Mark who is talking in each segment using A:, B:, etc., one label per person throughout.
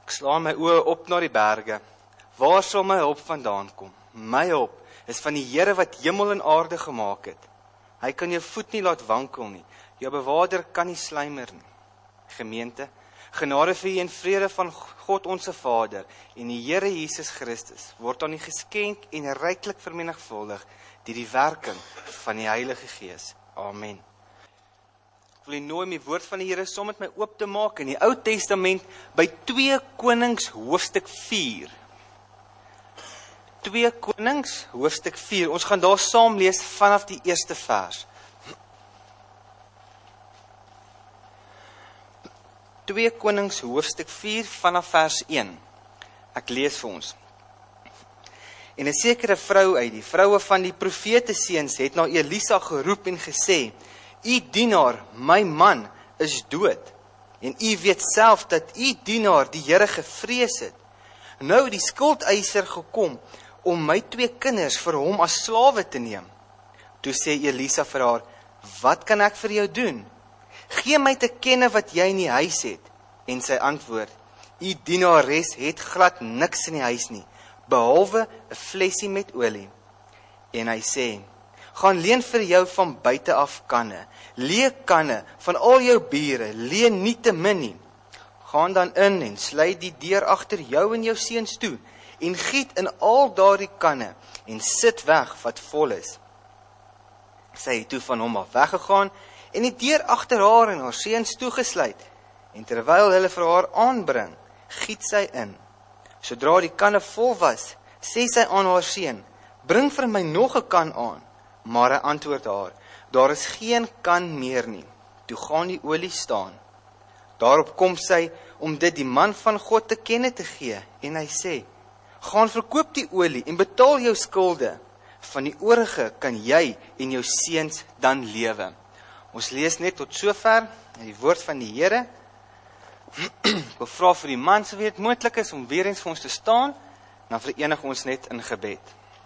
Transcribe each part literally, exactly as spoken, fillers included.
A: Ek slaan my oë op na die berge. Waar sal my hulp vandaan kom? My hulp is van die Here wat hemel en aarde gemaak het. Hy kan jou voet nie laat wankel nie. Jou bewaarder kan nie sluimer nie. Gemeente, genade vir u en vrede van God onze Vader en die Here Jesus Christus word aan u geskenk en ryklik vermenigvuldig deur die werking van die Heilige Gees. Amen. Ek wil u nooi om die woord van die Here saam met my oop te maak in die Ou Testament by twee Konings hoofstuk vier. twee Konings hoofstuk vier. Ons gaan daar saam lees vanaf die eerste vers. twee Konings hoofstuk vier vanaf vers een. Ek lees vir ons. En 'n sekere vrou uit die vroue van die profete seuns het na Elisa geroep en gesê: "U dienaar, my man, is dood. En u weet self dat u dienaar die Here gevrees het. Nou het die skuldeiser gekom om my twee kinders vir hom as slawe te neem." Toe sê Elisa vir haar: "Wat kan ek vir jou doen? Gee my te kenne wat jy in die huis het." En sy antwoord: "U dienares het glad niks in die huis nie, behalwe 'n flesie met olie." En hy sê: "Gaan leen vir jou van buite af kanne, lee kanne van al jou bure, leen nie te min nie. Gaan dan in en sluit die deur agter jou en jou seuns toe, en giet in al daardie kanne, en sit weg wat vol is." Sy het toe van hom af weggegaan, en die deur agter haar en haar seuns toegesluit, en terwyl hulle vir haar aanbring, giet sy in. Sodra die kanne vol was, sê sy aan haar seun: "Bring vir my nog 'n kan aan." Maar hy antwoord haar: "Daar is geen kan meer nie." Toe gaan die olie staan. Daarop kom sy om dit die man van God te kenne te gee, en hy sê: "Gaan verkoop die olie en betaal jou skulde. Van die oorige kan jy en jou seuns dan lewe." Ons lees net tot sover in die woord van die Here. Ek wil vra vir die man, so wie dit moontlik is, om weer eens vir ons te staan, dan verenig ons net in gebed.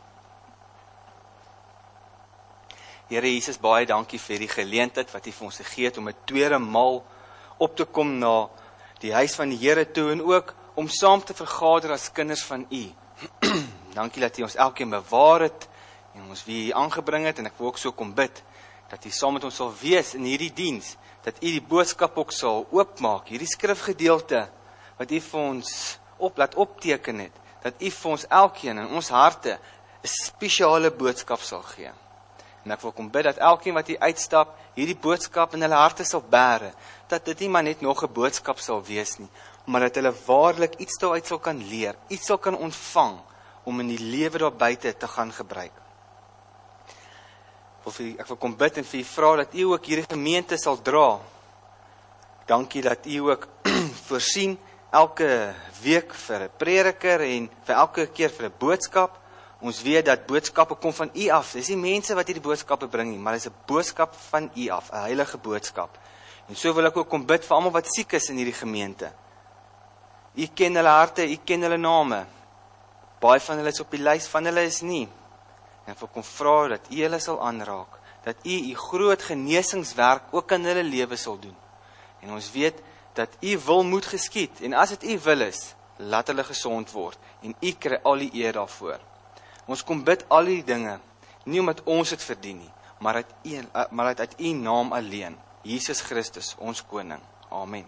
A: Here Jesus, baie dankie vir die geleentheid wat U vir ons gegee het om 'n tweede maal op te kom na die huis van die Here toe en ook om saam te vergader as kinders van U. Dankie dat U ons elkeen bewaar het en ons weer hier aangebring het, en ek wil ook so kom bid dat U saam met ons sal wees in hierdie diens, dat U die boodskap ook sal oopmaak, hierdie skrifgedeelte wat U vir ons op laat opteken het, dat U vir ons elkeen in ons harte 'n spesiale boodskap sal gee. En ek wil kom bid dat elkeen wat hier uitstap, hierdie boodskap in hulle harte sal bære, dat dit nie maar net nog 'n boodskap sal wees nie, maar dat hulle waarlik iets daaruit sal kan leer, iets sal kan ontvang, om in die lewe daar buite te gaan gebruik. Ek wil, vir, ek wil kom bid en vir U vra dat U ook hierdie gemeente sal dra. Dankie dat U ook voorsien elke week vir 'n prediker en vir elke keer vir 'n boodskap. Ons weet dat boodskappe kom van U af. Dis nie mense wat hierdie boodskappe bring nie, maar dis 'n boodskap van U af, 'n heilige boodskap. En so wil ek ook kom bid vir almal wat siek is in hierdie gemeente. U ken hulle harte, U ken hulle name. Baie van hulle is op die lys, van hulle is nie. En ek wil kom vra dat U hulle sal aanraak, dat U U groot genesingswerk ook in hulle lewe sal doen. En ons weet dat U wil moet geskied, en as dit U wil is, laat hulle gesond word, en U kry al die eer daarvoor. Ons kom bid al die dinge, nie omdat ons het verdien nie, maar uit U, maar uit, uit U naam alleen, Jesus Christus, ons koning. Amen.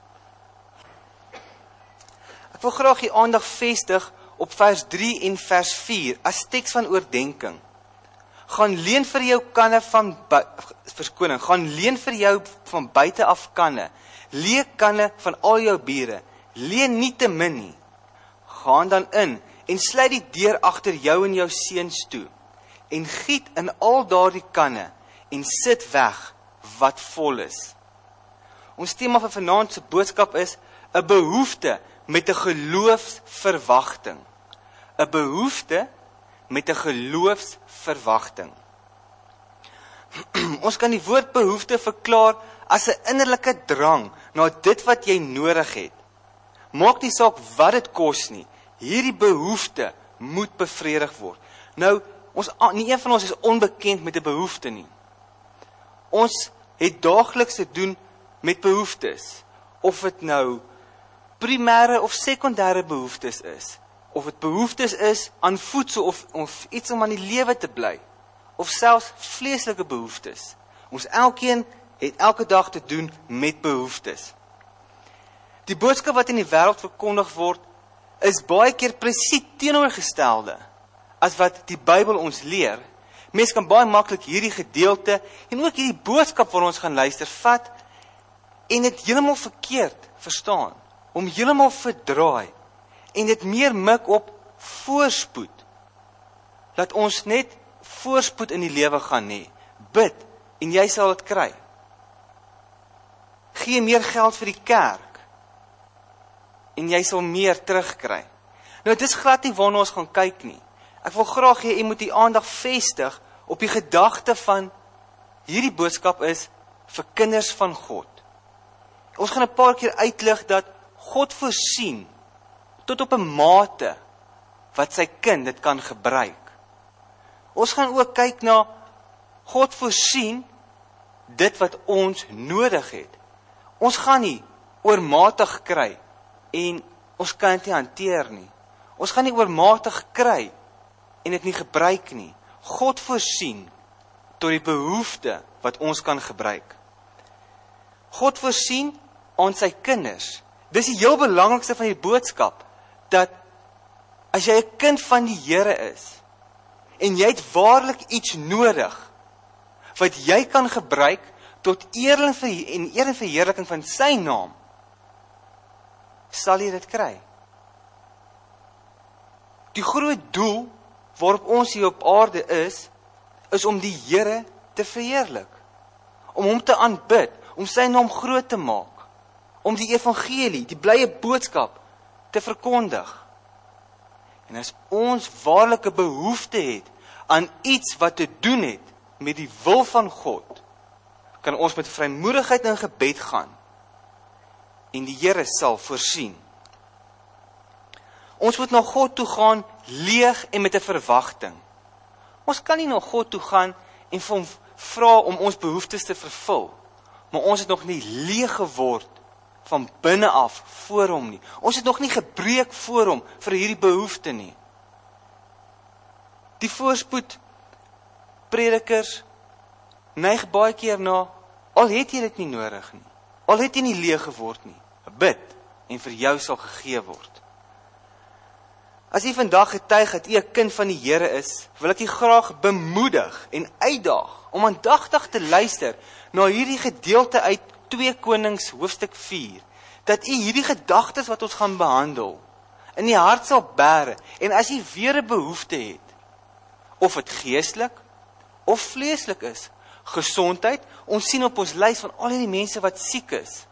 A: Ek wil graag die aandag vestig op vers drie en vers vier, as teks van oordenking. Gaan leen vir jou kanne van, verskoning, gaan leen vir jou van buite af kanne, lee kanne van al jou bure, leen nie te min nie. Gaan dan in, en sluit die deur agter jou en jou seuns toe, en giet in al daardie kanne, en sit weg wat vol is. Ons tema van vanaand se boodskap is 'n behoefte met 'n geloofsverwagting. 'n Behoefte met 'n geloofsverwagting. Ons kan die woord behoefte verklaar as 'n innerlike drang na dit wat jy nodig het. Maak nie saak wat dit kos nie. Hierdie behoefte moet bevredig word. Nou, ons, nie een van ons is onbekend met 'n behoefte nie. Ons het daagliks te doen met behoeftes. Of dit nou primêre of sekondêre behoeftes is, of dit behoeftes is aan voedsel of, of iets om aan die lewe te bly, of selfs vleeslike behoeftes. Ons elkeen het elke dag te doen met behoeftes. Die boodskap wat in die wêreld verkondig word, is baie keer presies teenoorgestelde as wat die Bybel ons leer. Mens kan baie maklik hierdie gedeelte en ook hierdie boodskap waar ons gaan luister vat en dit heeltemal verkeerd verstaan, om heeltemal verdraai en dit meer mik op voorspoed. Laat ons net voorspoed in die lewe gaan hê. Bid en jy sal dit kry. Gee meer geld vir die kerk en jy sal meer terugkry. Nou, dit is glad nie waarna ons gaan kyk nie. Ek wil graag hê jy moet die aandag vestig op die gedagte van hierdie boodskap is vir kinders van God. Ons gaan 'n paar keer uitlig dat God voorsien tot op 'n mate wat sy kind dit kan gebruik. Ons gaan ook kyk na God voorsien dit wat ons nodig het. Ons gaan nie oormatig kry en ons kan dit nie hanteer nie. Ons gaan nie oormatig kry en dit nie gebruik nie. God voorsien tot die behoefte wat ons kan gebruik. God voorsien aan sy kinders. Dis die heel belangrikste van die boodskap, dat as jy 'n kind van die Here is, en jy het waarlik iets nodig, wat jy kan gebruik tot eer en eer en verheerliking van sy naam, sal jy dit kry. Die groot doel waarop ons hier op aarde is, is om die Here te verheerlik, om hom te aanbid, om sy naam groot te maak, om die evangelie, die blye boodskap te verkondig. En as ons waarlike behoefte het aan iets wat te doen het met die wil van God, kan ons met vrymoedigheid in gebed gaan en die Here sal voorsien. Ons moet na God toe gaan leeg en met 'n verwagting. Ons kan nie na God toe gaan en vir hom vra om ons behoeftes te vervul, maar ons het nog nie leeg geword van binne af voor hom nie. Ons het nog nie gebreek voor hom vir hierdie behoefte nie. Die voorspoed predikers neig baie keer na, al het jy dit nie nodig nie, al het jy nie leeg geword nie, bid en vir jou sal gegee word. As jy vandag getuig dat jy 'n kind van die Here is, wil ek jy graag bemoedig en uitdaag om aandagtig te luister na hierdie gedeelte uit twee Konings hoofstuk vier, dat jy hierdie gedagtes wat ons gaan behandel, in die hart sal bære, en as jy weer 'n behoefte het, of het geestelik, of vleeslik is, gesondheid, ons sien op ons lys van al die mense wat siek is,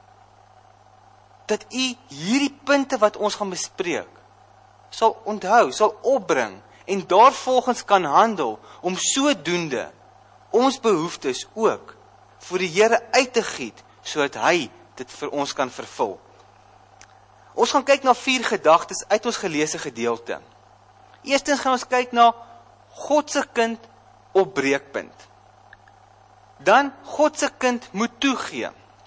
A: dat jy hierdie punte wat ons gaan bespreek, sal onthou, sal opbring, en daarvolgens kan handel, om sodoende, ons behoeftes ook, vir die Here uit te giet, sodat hy dit vir ons kan vervul. Ons gaan kyk na vier gedagtes uit ons geleesde gedeelte. Eerstens gaan ons kyk na God se kind op breekpunt. Dan, God se kind moet toegee.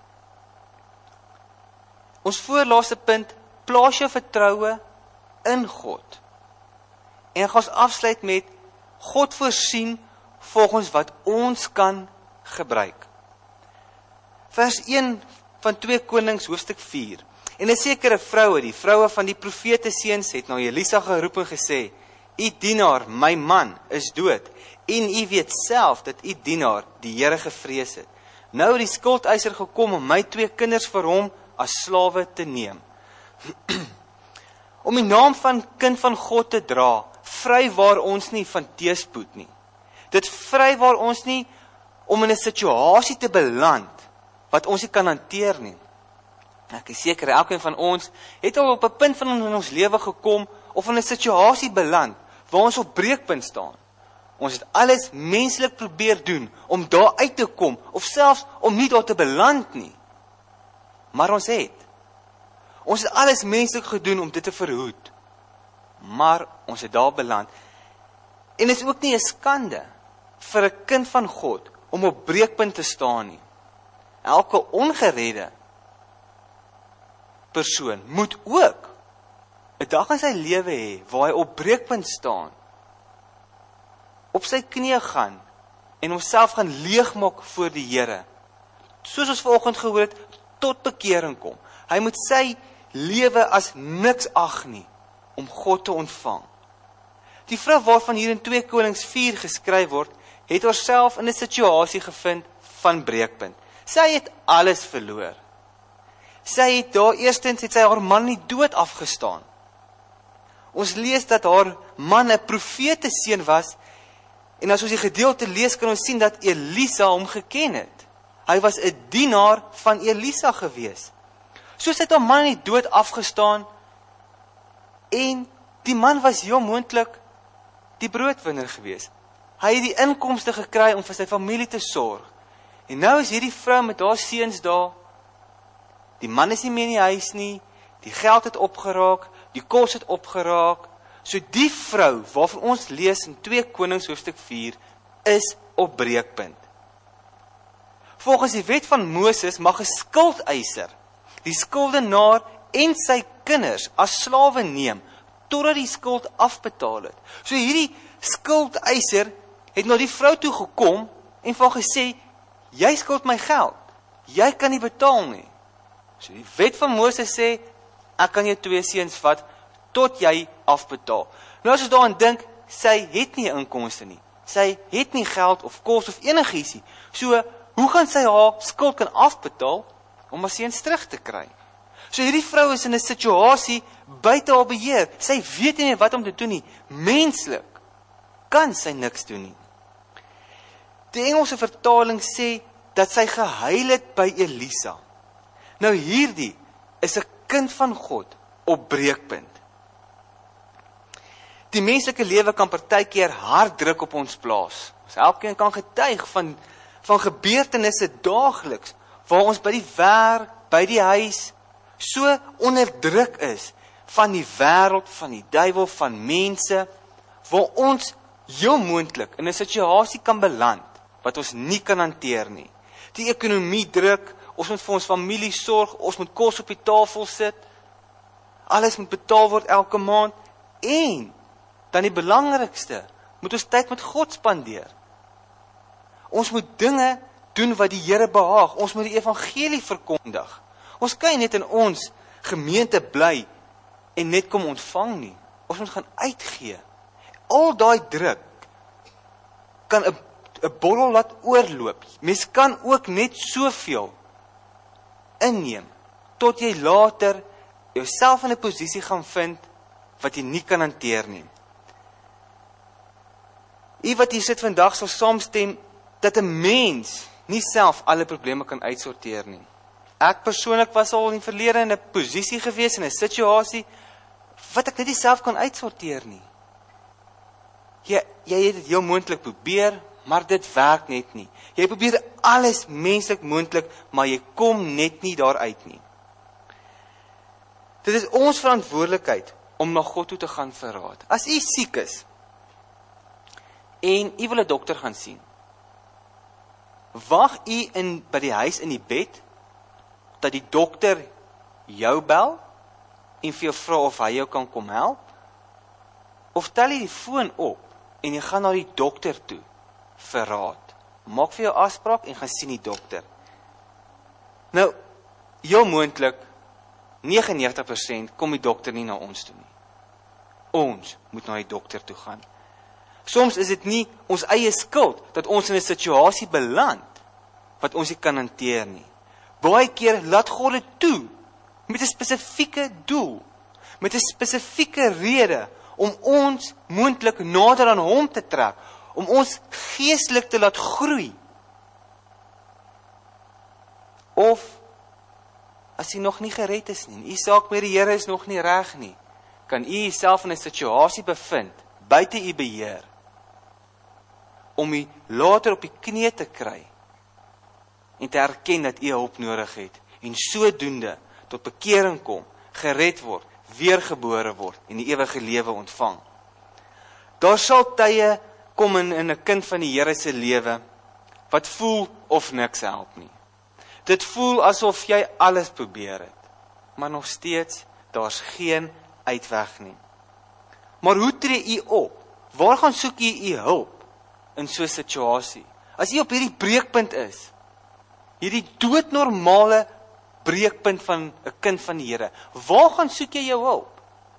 A: Ons voorlaaste punt, plaas jou vertroue in God. En gaan ons afsluit met, God voorsien volgens wat ons kan gebruik. Vers een van twee Konings hoofstuk vier. En 'n sekere vroue, die vroue van die profete seuns, het na Elisa geroep en gesê, U dienaar, my man, is dood, en u weet self dat u dienaar die Here gevrees het. Nou het die skuldeiser gekom om my twee kinders vir hom as slawe te neem. Om die naam van kind van God te dra, vry waar ons nie van teëspoed nie. Dit vry waar ons nie om in 'n situasie te beland wat ons nie kan hanteer nie. Ek is seker, elkeen van ons het al op 'n punt van in ons lewe gekom of in 'n situasie beland waar ons op breekpunt staan. Ons het alles menslik probeer doen om daar uit te kom of selfs om nie daar te beland nie. Maar ons het. Ons het alles menslik gedoen om dit te verhoed. Maar ons het daar beland. En is ook nie 'n skande vir 'n kind van God om op breekpunt te staan nie. Elke ongeredde persoon moet ook 'n dag in sy lewe hê waar hy op breekpunt staan, op sy knieë gaan en homself gaan leegmaak voor die Here. Soos ons vanoggend gehoor het, tot bekering kom. Hy moet sy lewe as niks ag nie om God te ontvang. Die vrou waarvan hier in twee Konings vier geskryf word, het haarself in 'n situasie gevind van breekpunt. Sy het alles verloor. Sy het daar eerstens het sy haar man nie dood afgestaan. Ons lees dat haar man 'n profete seun was, en as ons die gedeelte lees, kan ons sien dat Elisa hom geken het. Hy was 'n dienaar van Elisa gewees. So sy het haar man nie dood afgestaan, en die man was heel moontlik die broodwinner gewees. Hy het die inkomste gekry om vir sy familie te sorg. En nou is hierdie vrou met haar seuns daar. Die man is nie meer in die huis nie, die geld het opgeraak, die kos het opgeraak. So die vrou waarvan ons lees in twee Konings hoofstuk vier is op breekpunt. Volgens die wet van Moses mag 'n skuldeiser die skuldenaar en sy kinders as slawe neem totdat die skuld afbetaal het. So hierdie skuldeiser het na die vrou toe gekom en vir haar gesê, jy skuld my geld, jy kan nie betaal nie. So die wet van Moses sê, ek kan jou twee seuns vat tot jy afbetaal. Nou as ons daaraan dink, sy het nie inkomste nie. Sy het nie geld of kos of enigiets nie. So, hoe gaan sy haar skuld kan afbetaal om haar seuns terug te kry? So hierdie vrou is in 'n situasie buite haar beheer. Sy weet nie wat om te doen nie. Menslik kan sy niks doen nie. Die Engelse vertaling sê dat sy gehuil het by Elisa. Nou hierdie is 'n kind van God op breekpunt. Die menslike lewe kan partykeer hard druk op ons plaas. Ons elkeen kan getuig van, van gebeurtenisse daagliks, waar ons by die werk, by die huis, so onder druk is, van die wêreld, van die duiwel, van mense, waar ons heel moontlik in 'n situasie kan beland, wat ons nie kan hanteer nie. Die ekonomie druk, ons moet vir ons familie sorg, ons moet kos op die tafel sit, alles moet betaal word elke maand, en dan die belangrikste, moet ons tyd met God spandeer. Ons moet dinge doen wat die Here behaag, ons moet die evangelie verkondig. Ons kan nie net in ons gemeente bly en net kom ontvang nie. Ons moet gaan uitgee. Al daai druk kan 'n 'n borrel laat oorloop. Mens kan ook net soveel inneem tot jy later jouself in 'n posisie gaan vind wat jy nie kan hanteer nie. U wat hier sit vandag sal saamstem dat 'n mens nie self alle probleme kan uitsorteer nie. Ek persoonlik was al in die verlede in 'n posisie gewees, in 'n situasie wat ek net nie self kan uitsorteer nie. Jy, jy het dit heel moontlik probeer, maar dit werk net nie. Jy probeer alles menslik moontlik, maar jy kom net nie daaruit nie. Dit is ons verantwoordelikheid om na God toe te gaan vir raad. As u siek is en u wil 'n dokter gaan sien, wag u in by die huis in die bed dat die dokter jou bel en vir jou vra of hy jou kan kom help? Of tel jy die foon op en jy gaan na die dokter toe vir raad? Maak vir jou afspraak en gaan sien die dokter. Nou, heel moontlik negenennegentig persent kom die dokter nie na ons toe nie. Ons moet na die dokter toe gaan. Soms is dit nie ons eie skuld dat ons in 'n situasie beland wat ons nie kan hanteer nie. Baie keer laat God dit toe met 'n spesifieke doel, met 'n spesifieke rede om ons moontlik nader aan hom te trek, om ons geestelik te laat groei. Of as jy nog nie gered is nie, u saak met die Here is nog nie reg nie, kan u jouself in 'n situasie bevind buite u beheer om u later op die knie te kry en te erken dat u hulp nodig het en sodoende tot bekering kom, gered word, weergebore word en die ewige lewe ontvang. Daar sal tye kom in, in 'n kind van die Here se lewe wat voel of niks help nie. Dit voel asof jy alles probeer het. maar nog steeds, daar's geen uitweg nie. Maar hoe tree u op? Waar gaan soek u u hulp in so 'n situasie? As u op hierdie breekpunt is, hierdie doodnormale breekpunt van 'n kind van die Here, waar gaan soek jy jou hulp?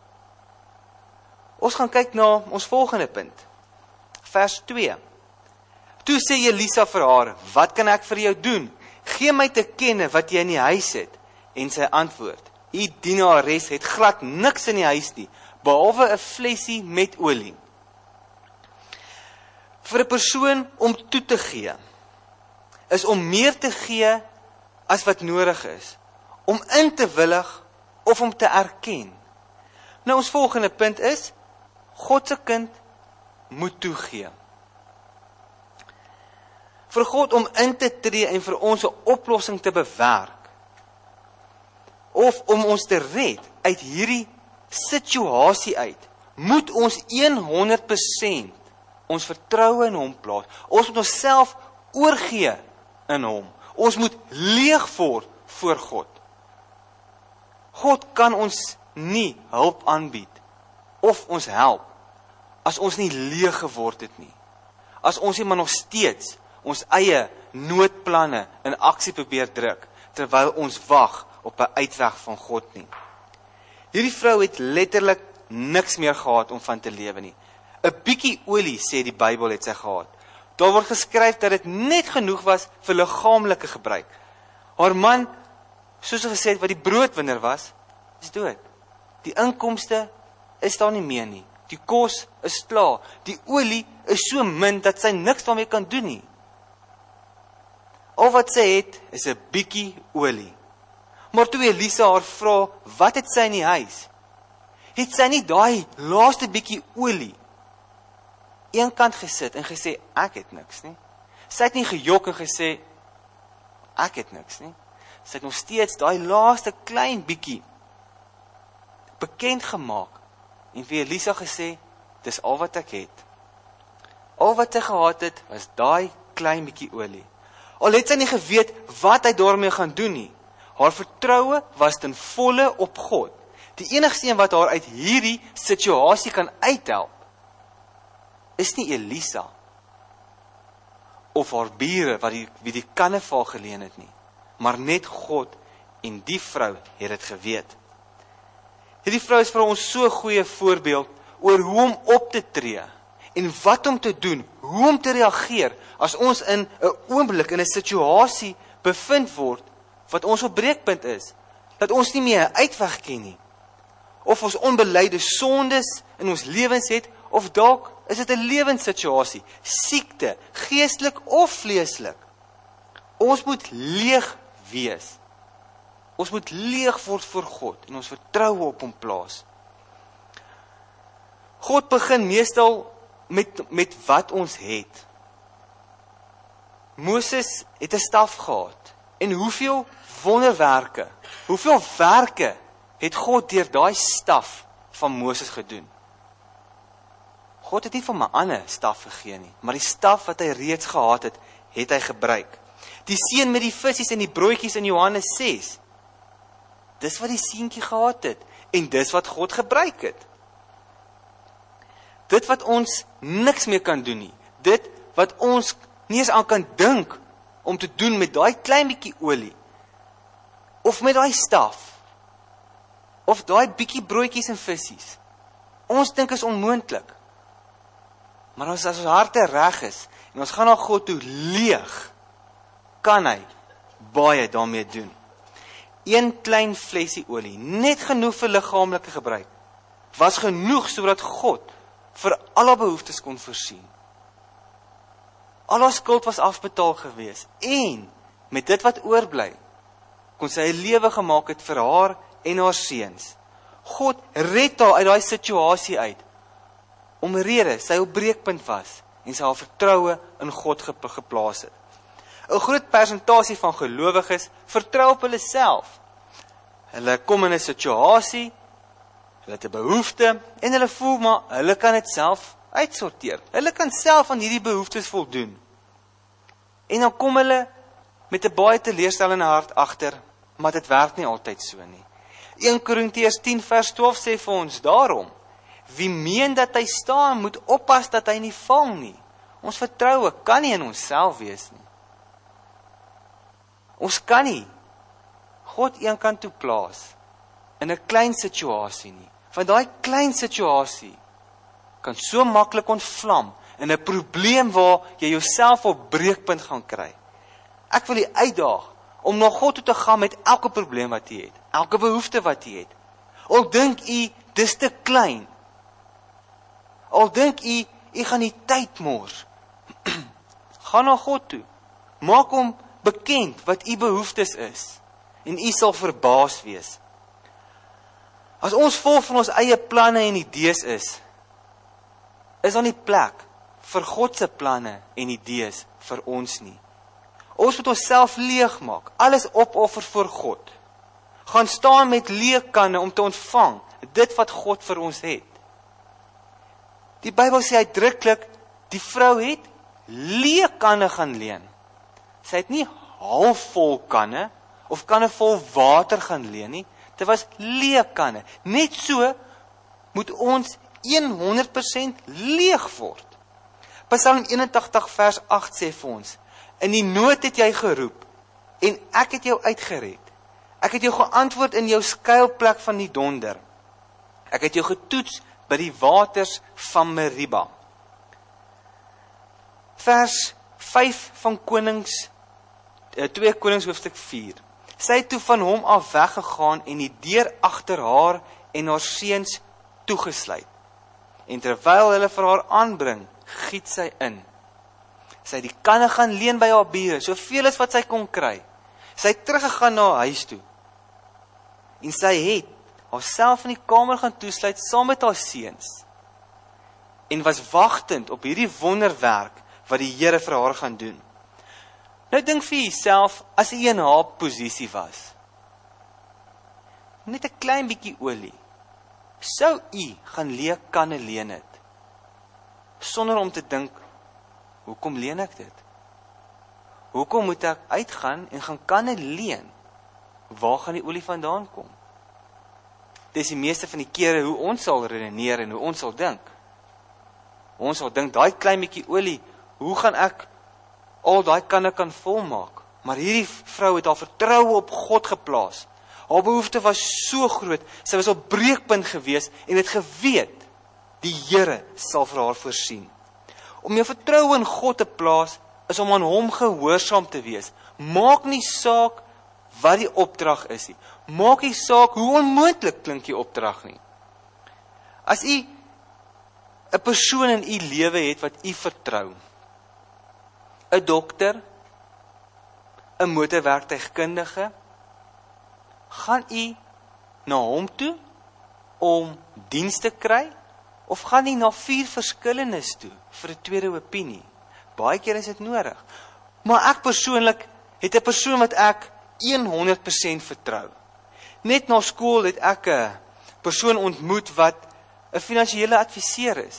A: Ons gaan kyk na ons volgende punt. Vers twee. Toe sê Elisa vir haar, wat kan ek vir jou doen? Gee my te kenne wat jy in die huis het. En sy antwoord, die dienares het glad niks in die huis nie, behalwe 'n flesie met olie. Vir 'n persoon om toe te gee, is om meer te gee as wat nodig is. Om in te willig of om te erken. Nou ons volgende punt is, God se kind moet toegee. Vir God om in te tree en vir ons 'n oplossing te bewerk, of om ons te red uit hierdie situasie uit, moet ons honderd persent ons vertroue in hom plaas. Ons moet onsself oorgee in hom. Ons moet leeg word voor God. God kan ons nie hulp aanbied of ons help as ons nie leeg geword het nie. As ons nie maar nog steeds ons eie noodplanne in aksie probeer druk, terwyl ons wag op 'n uitweg van God nie. Hierdie vrou het letterlik niks meer gehad om van te lewe nie. 'n Bietjie olie, sê die Bybel, het sy gehad. Daar word geskryf dat dit net genoeg was vir liggaamlike gebruik. Haar man, soos hy gesê het, wat die broodwinner was, is dood. Die inkomste is daar nie meer nie. Die kos is klaar. Die olie is so min dat sy niks daarmee kan doen nie. Al wat sy het, is 'n bietjie olie. Maar toe Elisa haar vra, wat het sy in die huis? Het sy nie daai laaste bietjie olie een kant gesit en gesê, ek het niks nie. Sy het nie gejok en gesê, ek het niks nie. Sy het nog steeds daai laaste klein bietjie bekend gemaak en vir Elisa gesê, dis al wat ek het. Al wat sy gehad het, was daai klein bietjie olie. Al het sy nie geweet wat hy daarmee gaan doen nie. Haar vertroue was ten volle op God. Die enigste een wat haar uit hierdie situasie kan uithelp, is nie Elisa of haar bure wat die, wie die kanne vir haar geleen het nie, maar net God, en die vrou het dit geweet. Hierdie vrou is vir ons so 'n goeie voorbeeld oor hoe om op te tree en wat om te doen, hoe om te reageer as ons in 'n oomblik in 'n situasie bevind word wat ons op breekpunt is, dat ons nie meer 'n uitweg ken nie, of ons onbeleide sondes in ons lewens het, of dalk is dit 'n lewenssituasie, siekte, geestelik of vleeslik. Ons moet leeg wees. Ons moet leeg word voor God en ons vertroue op hom plaas. God begin meestal met, met wat ons het. Moses het 'n staf gehad. En hoeveel wonderwerke, hoeveel werke het God deur daai staf van Moses gedoen? God het nie vir 'n ander staf gegee nie, maar die staf wat hy reeds gehad het, het hy gebruik. Die seun met die visse en die broodjies in Johannes ses, dis wat die seentjie gehad het, en dis wat God gebruik het. Dit wat ons niks meer kan doen nie, dit wat ons nie eens aan kan dink om te doen met daai klein bietjie olie, of met daai staf, of daai bietjie broodjies en visies. Ons dink is onmoontlik. Maar as ons harte reg is, en ons gaan na God toe leeg, kan hy baie daarmee doen. Een klein flesie olie, net genoeg vir liggaamlike gebruik, was genoeg sodat God vir alle behoeftes kon voorsien. Al haar skuld was afbetaal gewees, en met dit wat oorbly, kon sy 'n lewe gemaak het vir haar en haar seuns. God red haar uit daai situasie uit, omrede sy op breekpunt was, en sy haar vertroue in God geplaas het. 'n Groot persentasie van gelowiges vertrou op hulle self. Hulle kom in 'n situasie, hulle het 'n behoefte, en hulle voel maar, hulle kan dit self uitsorteer. Hulle kan self aan hierdie behoeftes voldoen. En dan kom hulle met 'n baie teleurstellende hart agter, maar dit werk nie altyd so nie. Eerste Korintiërs tien vers twaalf sê vir ons, daarom, wie meen dat hy staan, moet oppas dat hy nie val nie. Ons vertroue kan nie in onsself wees nie. Ons kan nie God een kant toe plaas in 'n klein situasie nie. Want daai klein situasie kan so maklik ontvlam in 'n probleem waar jy jouself op breekpunt gaan kry. Ek wil jy uitdaag om na God toe te gaan met elke probleem wat jy het, elke behoefte wat jy het. Al dink jy dis te klein. Al dink jy jy gaan die tyd mors. Gaan na God toe. Maak hom bekend wat u behoeftes is en u sal verbaas wees. As ons vol van ons eie planne en idees is, is daar nie plek vir God se planne en idees vir ons nie. Ons moet onsself leegmaak, alles opoffer vir God. Gaan staan met leë kanne om te ontvang dit wat God vir ons het. Die Bybel sê uitdruklik, die vrou het leë kanne gaan leen. Sy het nie halfvol kanne of kanne vol water gaan leen nie. Dit was leë kanne. Net so moet ons honderd persent leeg word. Psalm eenentagtig vers agt sê vir ons, in die nood het jy geroep en ek het jou uitgered. Ek het jou geantwoord in jou skuilplek van die donder. Ek het jou getoets by die waters van Meriba. Vers vyf van Konings, twee Konings hoofstuk vier. Sy het toe van hom af weggegaan en die deur agter haar en haar seuns toegesluit. En terwyl hulle vir haar aanbring, giet sy in. Sy het die kanne gaan leen by haar bure, soveel as wat sy kon kry. Sy het teruggegaan na haar huis toe. En sy het haarself in die kamer gaan toesluit saam met haar seuns. En was wagtend op hierdie wonderwerk wat die Here vir haar gaan doen. Nou dink vir jouself, as jy in haar posisie was, net 'n klein bietjie olie, sou jy gaan leë kanne leen het, sonder om te dink, hoekom leen ek dit? Hoekom moet ek uitgaan en gaan kanne leen? Waar gaan die olie vandaan kom? Dit is die meeste van die kere hoe ons sal redeneer en hoe ons sal dink. Ons sal dink, daai klein bietjie olie, hoe gaan ek al daai kanne kan volmaak? Maar hierdie vrou het haar vertroue op God geplaas. Haar behoefte was so groot, sy was op breekpunt gewees en het geweet, die Here sal vir haar voorsien. Om jou vertroue in God te plaas, is om aan hom gehoorsaam te wees. Maak nie saak wat die opdrag is nie. Maak nie saak hoe onmoontlik klink die opdrag nie. As u 'n persoon in u lewe het wat u vertrou, 'n dokter, 'n motorwerktuigkundige, gaan u na hom toe om diens te kry, of gaan u na vier verskillendes toe vir 'n tweede opinie? Baie keer is dit nodig. Maar ek persoonlik het 'n persoon wat ek honderd persent vertrou. Net na skool het ek 'n persoon ontmoet wat 'n finansiële adviseur is.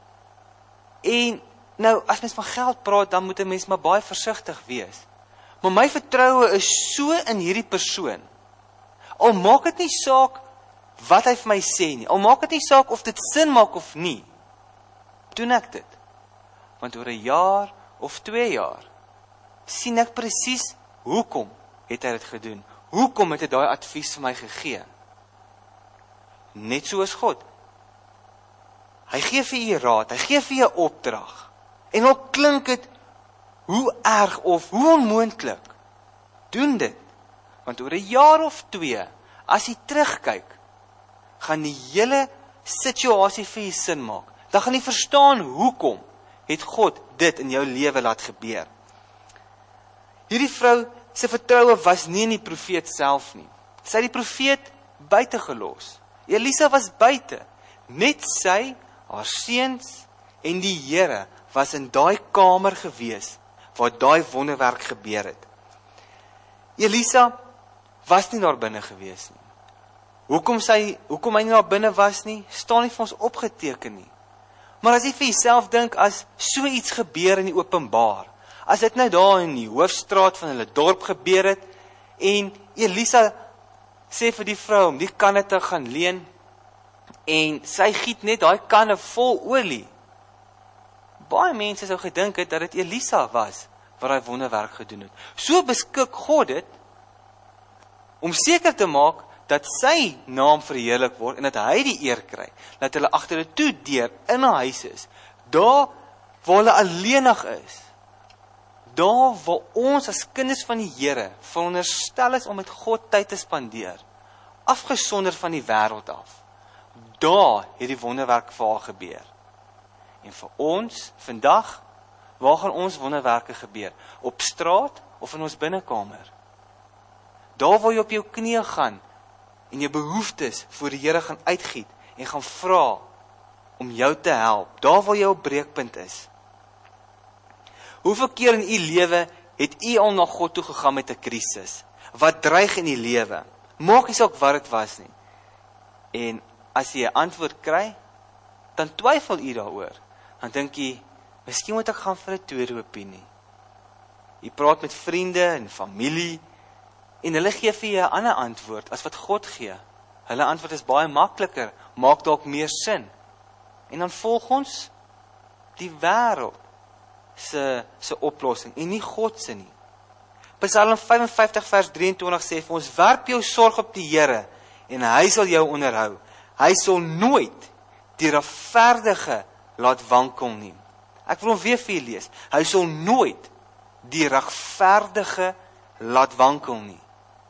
A: En nou, as mens van geld praat, dan moet 'n mens maar baie versigtig wees. Maar my vertroue is so in hierdie persoon. Al maak dit nie saak wat hy vir my sê nie. Al maak dit nie saak of dit sin maak of nie. Doen ek dit. Want oor 'n jaar of twee jaar sien ek presies hoekom het hy dit gedoen. Hoekom het hy daai advies vir my gegee? Net soos God. Hy gee vir u raad, hy gee vir u 'n opdrag. En al klink dit hoe erg of hoe onmoontlik, doen dit. Want oor 'n jaar of twee, as jy terugkyk, gaan die hele situasie vir jy sin maak. Dan gaan jy verstaan hoekom het God dit in jou lewe laat gebeur. Hierdie vrou se vertroue was nie in die profeet self nie. Sy het die profeet buite gelos. Elisa was buite. Net sy, haar seuns en die Here was in daai kamer gewees waar daai wonderwerk gebeur het. Elisa was nie daar binne gewees nie. Hoekom sy, hoekom hy nie daar binne was nie, staan nie vir ons opgeteken nie. Maar as jy vir jouself dink, as so iets gebeur in die openbaar, as dit nou daar in die hoofstraat van hulle dorp gebeur het, en Elisa sê vir die vrou om die kanne te gaan leen, en sy giet net daai kanne vol olie. Baie mense sou gedink het dat dit Elisa was, wat hy wonderwerk gedoen het. So beskik God dit, om seker te maak, dat sy naam verheerlik word, en dat hy die eer kry, dat hulle agter die toe deur in 'n huis is, daar waar hulle alleenig is, daar waar ons as kinders van die Here veronderstel is om met God tyd te spandeer, afgesonder van die wêreld af, daar het die wonderwerk vir haar gebeur. En vir ons, vandag, waar gaan ons wonderwerke gebeur? Op straat of in ons binnekamer? Daar waar jy op jou knieë gaan, en jou behoeftes voor die Here gaan uitgiet, en gaan vra om jou te help, daar waar jy op breekpunt is. Hoeveel keer in u lewe het u al na God toe gegaan met 'n krisis, wat dreig in die lewe? Maak nie saak wat dit was nie. En as jy 'n antwoord kry, dan twyfel u daaroor. Dan dink jy, miskien moet ek gaan vir 'n tweede opinie. Jy praat met vriende en familie, en hulle gee vir jou 'n ander antwoord as wat God gee. Hulle antwoord is baie makliker, maak dalk meer sin. En dan volg ons die wêreld se se oplossing en nie God se nie. Psalm vyf en vyftig vers drie en twintig sê vir ons, werp jou sorg op die Here en hy sal jou onderhou. Hy sal nooit die regverdige laat wankel nie. Ek wil hom weer vir julle lees. Hy sal nooit die regverdige laat wankel nie.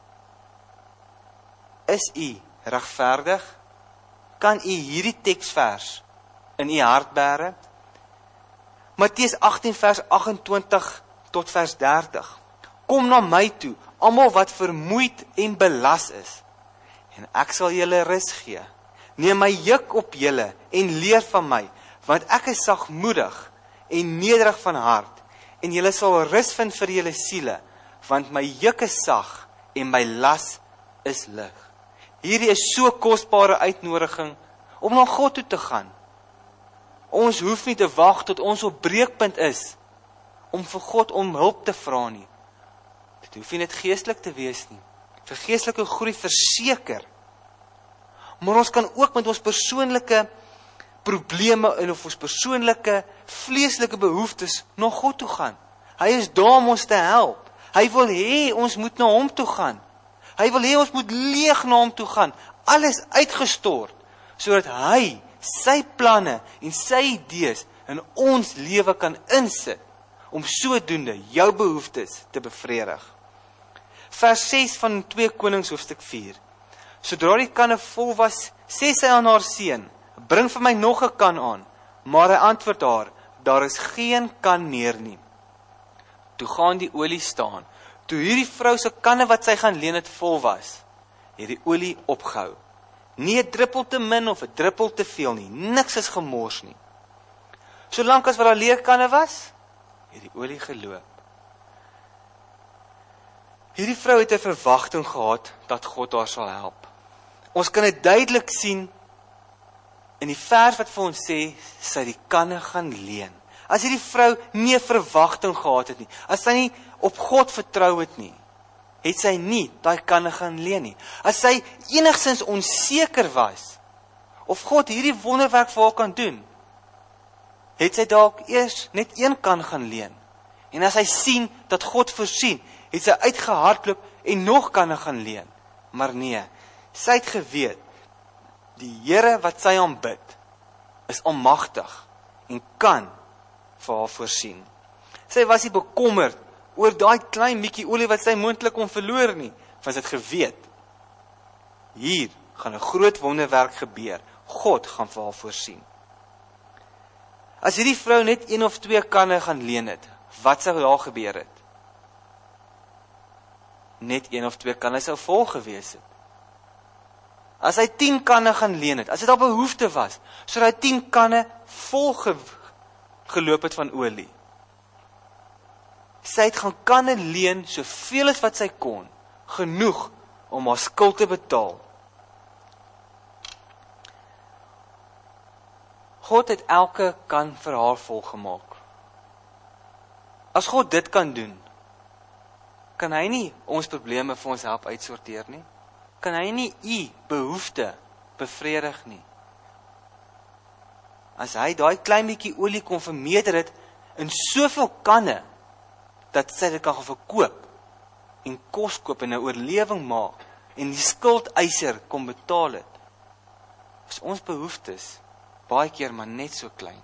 A: Is u regverdig? Kan u hierdie teksvers in u hart bære? Matteus agttien vers agt en twintig tot vers dertig. Kom na my toe, almal wat vermoeid en belas is, en ek sal julle rus gee. Neem my juk op julle en leer van my, want ek is sagmoedig en nederig van hart, en julle sal rus vind vir julle siele, want my juk is sag en my las is lig. Hierdie is so kosbare uitnodiging om na God toe te gaan. Ons hoef nie te wag tot ons op breekpunt is om vir God om hulp te vra nie. Dit hoef nie net geestelik te wees nie. Vir geestelike groei verseker. Maar ons kan ook met ons persoonlike probleme en of ons persoonlike vleeslike behoeftes na God toe gaan. Hy is daar om ons te help. Hy wil hê ons moet na hom toe gaan. Hy wil hê ons moet leeg na hom toe gaan. Alles uitgestort, sodat hy sy planne en sy idees in ons lewe kan insit, om sodoende jou behoeftes te bevredig. Vers ses van twee Konings hoofstuk vier. Sodra die kanne vol was, sê sy aan haar seun, bring vir my nog 'n kan aan. Maar hy antwoord haar, daar is geen kan meer nie. Toe gaan die olie staan. Toe hierdie vrou se kanne wat sy gaan leen het vol was, het die olie opgehou. Nie 'n druppel te min of 'n druppel te veel nie. Niks is gemors nie. Solank as wat daar leeg kanne was, het die olie geloop. Hierdie vrou het 'n verwagting gehad dat God haar sal help. Ons kan dit duidelik sien in die vers wat vir ons sê, sy die kanne gaan leen. As hierdie vrou nie 'n verwagting gehad het nie, as sy nie op God vertrou het nie, het sy nie daai kanne gaan leen nie. As sy enigstens onseker was of God hierdie wonderwerk vir haar kan doen, het sy dalk eers net een kan gaan leen. En as hy sien dat God voorsien, het sy uitgehardloop en nog kanne gaan leen. Maar nee, sy het geweet, die Here wat sy aanbid, is almagtig en kan vir haar voorsien. Sy was nie bekommerd oor daai klein bietjie olie wat sy moontlik kon verloor nie, want sy het geweet, hier gaan 'n groot wonderwerk gebeur. God gaan vir haar voorsien. As hierdie vrou net een of twee kanne gaan leen het, wat sou daar gebeur het? Net een of twee kanne sou vol gewees het. As hy tien kanne gaan leen het, as dit al behoefte was, sou hy tien kanne vol ge geloop het van olie. Sy het gaan kanne leen, soveel as wat sy kon, genoeg om haar skuld te betaal. God het elke kan vir haar volgemaak. As God dit kan doen, kan hy nie ons probleme vir ons help uitsorteer nie? kan hy nie u behoefte bevredig nie. As hy daai klein bietjie olie kon vermeerder het in soveel kanne, dat sy dit kan gaan verkoop, en kos koop en 'n oorlewing maak, en die skuldeiser kom betaal het, is ons behoeftes baie keer maar net so klein.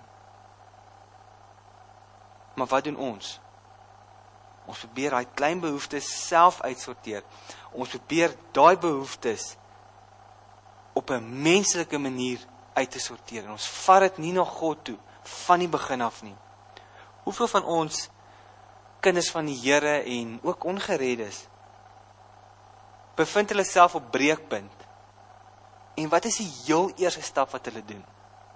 A: Maar wat doen ons? Ons probeer daai klein behoeftes self uitsorteer. Ons probeer daai behoeftes op 'n menslike manier uit te sorteer. En ons vat dit nie na God toe, van die begin af nie. Hoeveel van ons kinders van die Here en ook ongereddes bevind hulle self op breekpunt? En wat is die heel eerste stap wat hulle doen?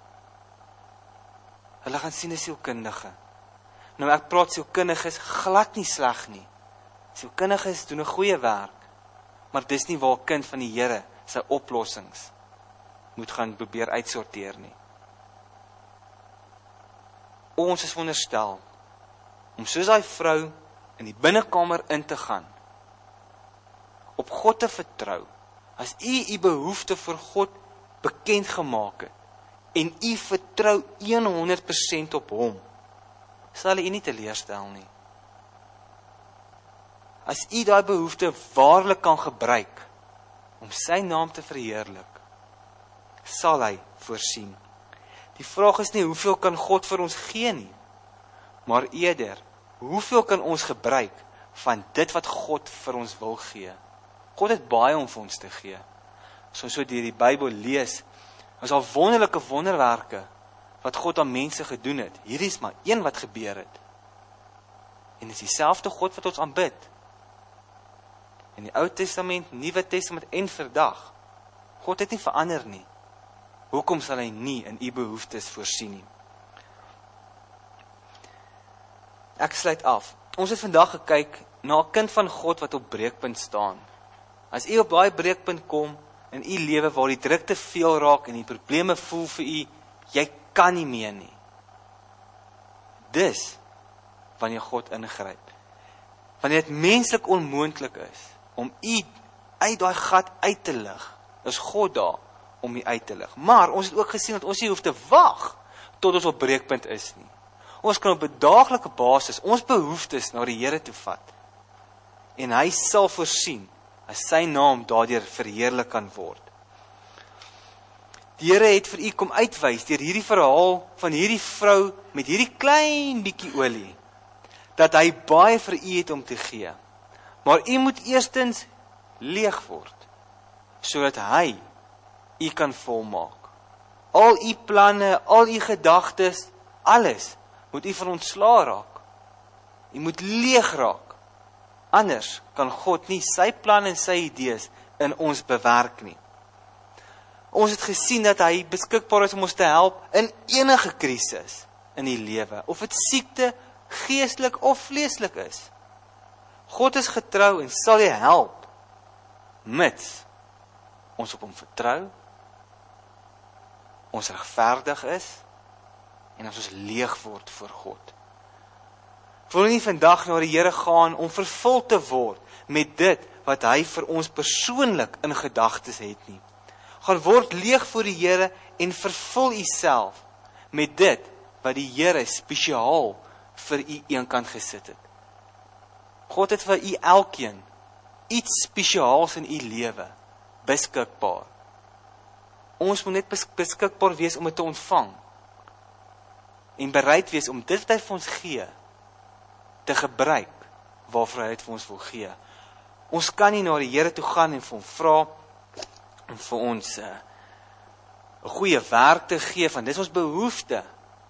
A: Hulle gaan sien 'n sielkundige. Nou ek praat sielkundiges glad nie sleg nie. Sielkundiges doen 'n goeie werk, maar dis nie waar 'n kind van die Here sy oplossings moet gaan probeer uitsorteer nie. Ons is veronderstel om soos daai vrou in die binnekamer in te gaan, op God te vertrou. As u u behoefte vir God bekend gemaak het, en u vertrou honderd persent op hom, sal hy u nie teleurstel nie. As u daai behoefte waarlik kan gebruik, om sy naam te verheerlik, sal hy voorsien. Die vraag is nie hoeveel kan God vir ons gee nie, maar eerder, hoeveel kan ons gebruik van dit wat God vir ons wil gee? God het baie om vir ons te gee. As ons so deur die Bybel lees, is al wonderlike wonderwerke wat God aan mense gedoen het. Hierdie is maar een wat gebeur het. En dit is dieselfde God wat ons aanbid. In die Ou Testament, Nuwe Testament en vandag. God het nie verander nie. Hoekom sal hy nie in u behoeftes voorsien nie? Ek sluit af. Ons het vandag gekyk na 'n kind van God wat op breekpunt staan. As u op daai breekpunt kom in u lewe waar die druk te veel raak en die probleme voel vir u, jy kan nie meer nie. Dis wanneer God ingryp. Wanneer dit menslik onmoontlik is om u uit daai gat uit te lig, is God daar om u uit te lig. Maar ons het ook gesien dat ons nie hoef te wag tot ons op breekpunt is nie. Ons kan op 'n daaglikse basis ons behoeftes na die Here toe vat. En hy sal voorsien as sy naam daardeur verheerlik kan word. Die Here het vir u kom uitwys deur hierdie verhaal van hierdie vrou met hierdie klein bietjie olie, dat hy baie vir u het om te gee. Maar u moet eerstens leeg word, sodat hy u kan volmaak. Al u planne, al u gedagtes, alles moet u van ontslaa raak. U moet leeg raak. Anders kan God nie sy planne en sy idees in ons bewerk nie. Ons het gesien dat hy beskikbaar is om ons te help in enige krisis in die lewe, of dit siekte, geestelik of vleeslik is. God is getrou en sal jy help, mits ons op hom vertrou, ons regverdig is, en as ons leeg word voor God. Ek wil nie vandag na die Here gaan om vervul te word met dit wat hy vir ons persoonlik in gedagtes het nie. Gaan word leeg voor die Here en vervul u self met dit wat die Here spesiaal vir u eenkant gesit het. God het vir u elkeen iets spesiaals in u lewe beskikbaar. Ons moet net beskikbaar wees om dit te ontvang en bereid wees om dit wat hy vir ons gee te gebruik waarvoor hy dit vir ons wil gee. Ons kan nie na die Here toe gaan en vir hom vra om vir ons 'n uh, goeie werk te gee, van dis ons behoefte.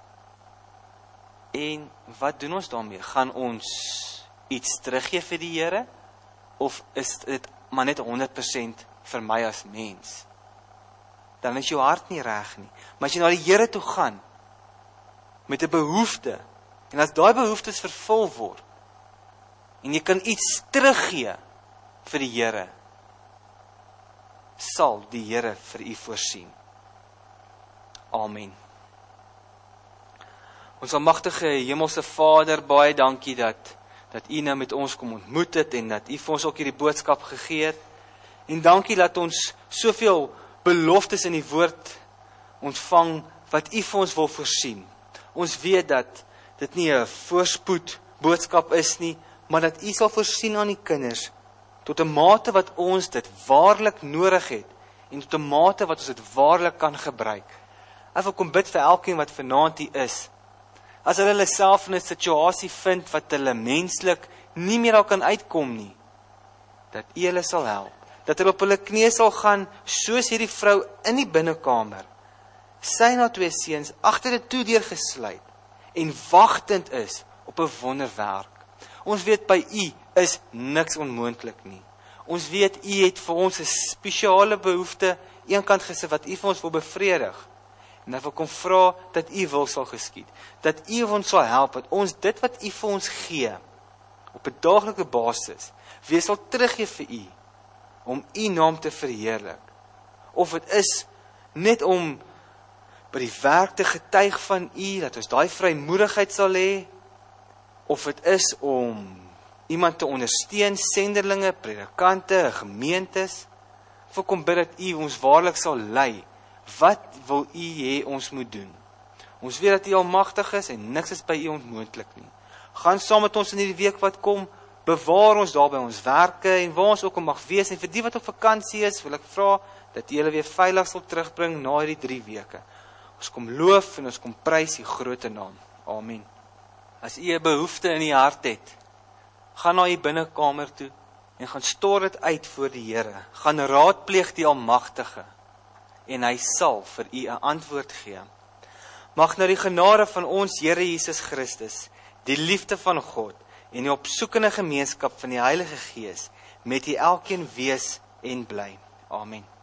A: En wat doen ons daarmee? Gaan ons iets teruggee vir die Here? Of is dit maar net honderd persent vir my as mens? Dan is jou hart nie reg nie. Maar as jy na die Here toe gaan met 'n behoefte, en as daai behoeftes vervul word, en jy kan iets teruggee vir die Here, sal die Here vir u voorsien. Amen. Ons almagtige Hemelse Vader, baie dankie dat dat u nou met ons kom ontmoet het, en dat u vir ons ook hierdie boodskap gegee het, En dankie dat ons soveel beloftes in die woord ontvang wat U vir ons wil voorsien. Ons weet dat dit nie 'n voorspoed boodskap is nie, maar dat U sal voorsien aan die kinders tot 'n mate wat ons dit waarlik nodig het en tot 'n mate wat ons dit waarlik kan gebruik. Ek wil kom bid vir elkeen wat vanaand hier is. As hulle hulle self in 'n situasie vind wat hulle menslik nie meer al kan uitkom nie, dat U hulle sal help. Dat hulle op hulle knieë sal gaan soos hierdie vrou in die binnekamer. Sy en haar twee seuns agter die toe deur gesluit en wagtend is op 'n wonderwerk. Ons weet by U is niks onmoontlik nie. Ons weet U het vir ons 'n spesiale behoefte eenkant gesit wat U vir ons wil bevredig. En ek wil kom vra dat U wil sal geskied. Dat U ons sal help, dat ons dit wat U vir ons gee, op 'n daaglikse basis, weer sal teruggee vir U, om U naam te verheerlik. Of dit is net om by die werk te getuig van U, dat ons daai vrymoedigheid sal hê, of dit is om iemand te ondersteun, senderlinge, predikante, gemeentes, of kom bid dat U ons waarlik sal lei. Wat wil U hê ons moet doen? Ons weet dat U almagtig is en niks is by U onmoontlik nie. Gaan saam met ons in hierdie week wat kom, bewaar ons daar by ons werke en waar ons ook al mag wees. En vir die wat op vakansie is, wil ek vra dat U hulle weer veilig sal terugbring na hierdie drie weke. Ons kom loof en ons kom prys U grote naam. Amen. As U 'n behoefte in U hart het, gaan na U binnekamer toe en gaan stort dit uit voor die Here. Gaan raadpleeg die Almagtige en Hy sal vir U 'n antwoord gee. Mag nou die genade van ons Here Jesus Christus, die liefde van God en die opsoekende gemeenskap van die Heilige Gees met U elkeen wees en bly. Amen.